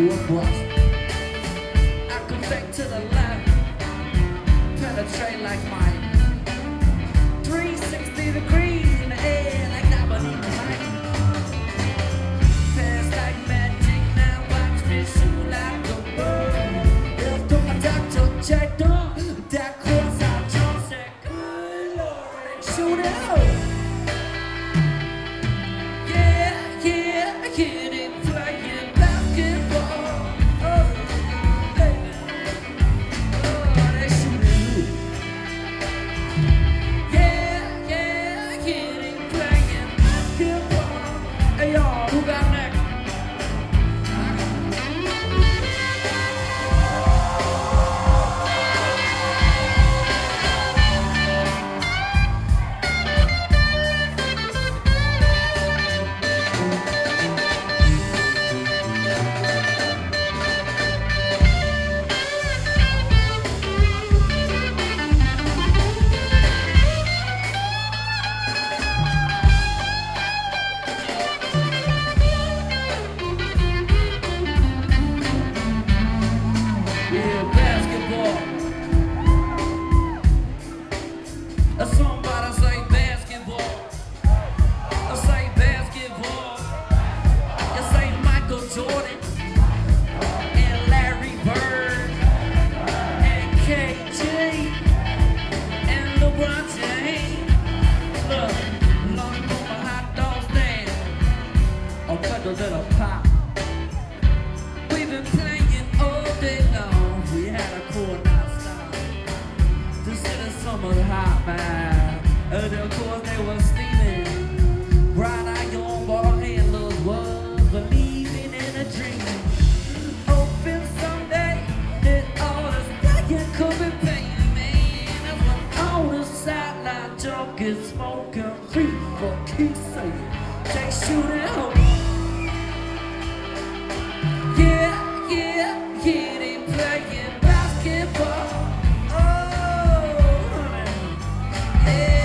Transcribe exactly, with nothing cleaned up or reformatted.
to a bus. I come back to the left, penetrate like mine. three sixty degrees in the air, like that beneath the mic. Fast like magic, now watch me shoot like a bird. If to my doctor checked on that course, I just said, good Lord, shoot it out. Yeah, yeah, I hit it playing basketball. Oh, baby. Oh, they shoot it. Yeah, yeah, I hit it playing basketball. Hey, y'all, who got next? Yeah, basketball. A song about I say basketball. I say basketball. You say Michael Jordan and Larry Bird and K G and LeBron James. Look, long on my hot dog stand, I'll cut a little pop. We've been playing all day long. We had a cool night style. This is summer hot, man. And of course they were steaming. Bright iron ball handlers was believing in a dream. Open someday, that all this playing could be paying, man. That's what on the sideline junkies smoking reefer keep saying. They shoot it home. Yeah, yeah, hit it playing basketball. Oh, honey. Yeah.